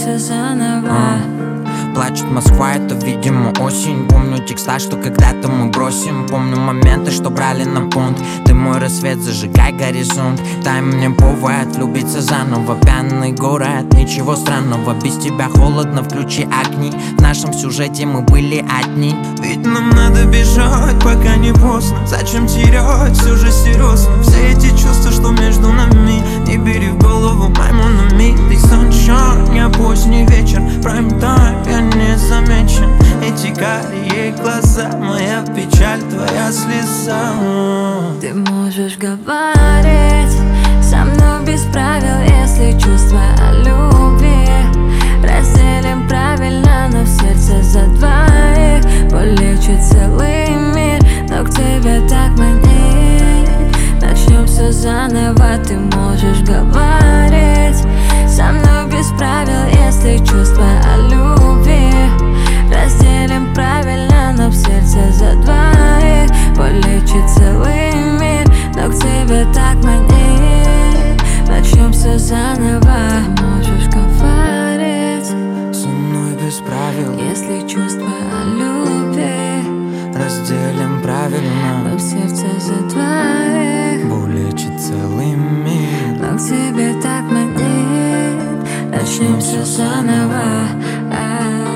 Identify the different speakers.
Speaker 1: все заново.
Speaker 2: Плачет Москва, это, видимо, осень. Помню текста, что когда-то мы бросим. Помню моменты, что брали на понт. Ты мой рассвет, зажигай горизонт. Дай мне повод влюбиться заново. Пьяный город, ничего странного. Без тебя холодно, включи огни. В нашем сюжете мы были одни.
Speaker 3: Ведь нам надо бежать, пока не поздно. Зачем терять, все же серьезно. Все эти чувства, что между нами, не бери в голову, маймонами. Ты sunshine, я поздний вечер, прайм-тайм, я не замечен. Эти карие глаза, моя печаль, твоя слеза.
Speaker 1: Ты можешь говорить со мной без правил, если чувства о любви разделим правильно, но в сердце за двоих полечит целый мир. Но к тебе так манит, начнем все заново. Ты можешь говорить со мной без правил, если чувства о любви разделим правильно, но в сердце за двоих полечит целый мир. Но к тебе так манит, начнем все заново. Ты можешь говорить
Speaker 2: со мной без правил,
Speaker 1: если чувства о любви
Speaker 2: разделим правильно,
Speaker 1: но в сердце за двоих
Speaker 2: булечит целый мир.
Speaker 1: но к тебе так манит, начнем все заново.